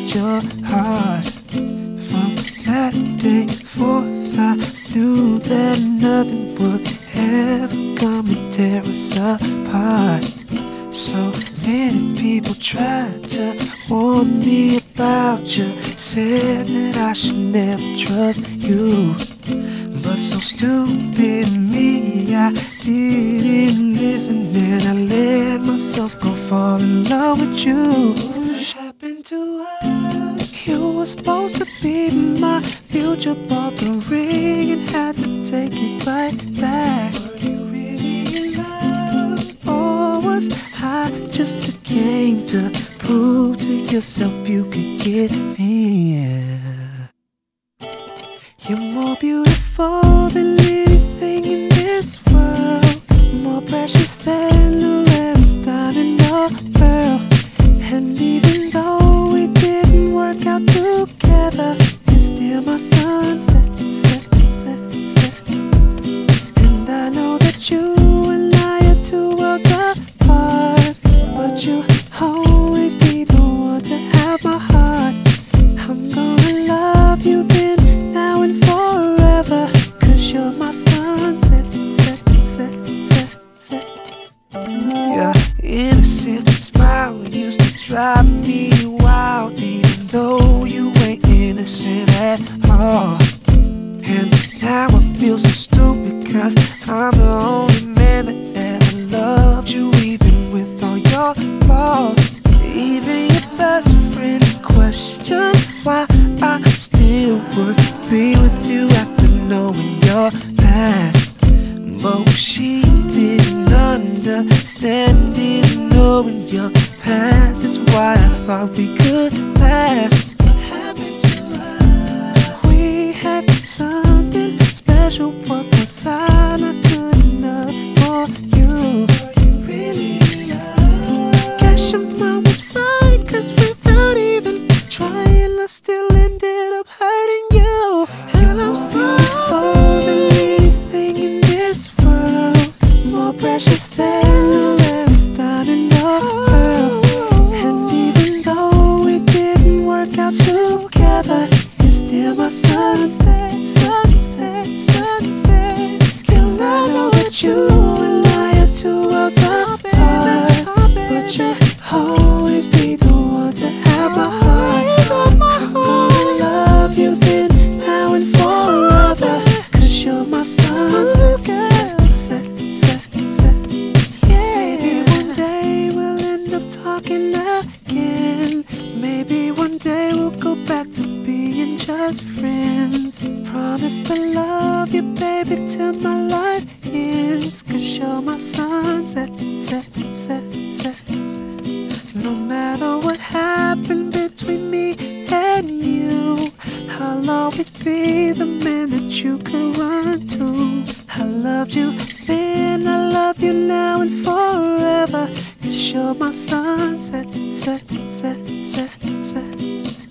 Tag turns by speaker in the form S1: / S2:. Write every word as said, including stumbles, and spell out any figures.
S1: touched your heart. From that day forth I knew that nothing would ever come and tear us apart. So many people tried to warn me about you, said that I should never trust you. But so stupid me, I didn't listen, and I let myself go fall in love with you. What happened to us? You were supposed to be my future, bought the ring and had to take it right back. Were you really in love, or was I just a game to prove to yourself you could get me? You're more beautiful than anything in this world, more precious than the rarest diamond or pearl. And even though we didn't work out together, you're still my sunset, set, set, set. And I know that you and I are two worlds apart, but you'll always be the one to have my heart. I'm gonna love you then, now and forever, 'cause you're my sunset, set, set, set, set. Your innocent smile used to drive me wild, even though you ain't innocent at all. And now I feel so stupid, 'cause I'm the only man that ever loved you, even with all your flaws. Even your best friend questioned why I still would be with you after knowing your past. But what she didn't understand is knowing your past is why I thought we could last. What happened to us? We had something special. What was I not good enough for you? Were you really in love? Guess your mom was right, 'cause without even trying I still ended up hurting you. And I'm sorry for anything in this world, more precious than the rarest diamond or pearl. And even though we didn't work out together, you're still my sunset, sunset, sunset. And I know that you and I are two worlds apart, but you'll always be the one to have my heart. I'm gonna love you then, now and forever, 'cause you're my sunset, set, set, set. Maybe one day we'll end up talking again. Maybe one day we'll go back to being just friends. Promise to love you, baby, till my life ends, 'cause you're my sunset, set, set, set, set. No matter what happened between me and you, I'll always be the man that you could run to. I loved you then, I love you now and forever, 'cause you're my sunset, set, set, set, set, set.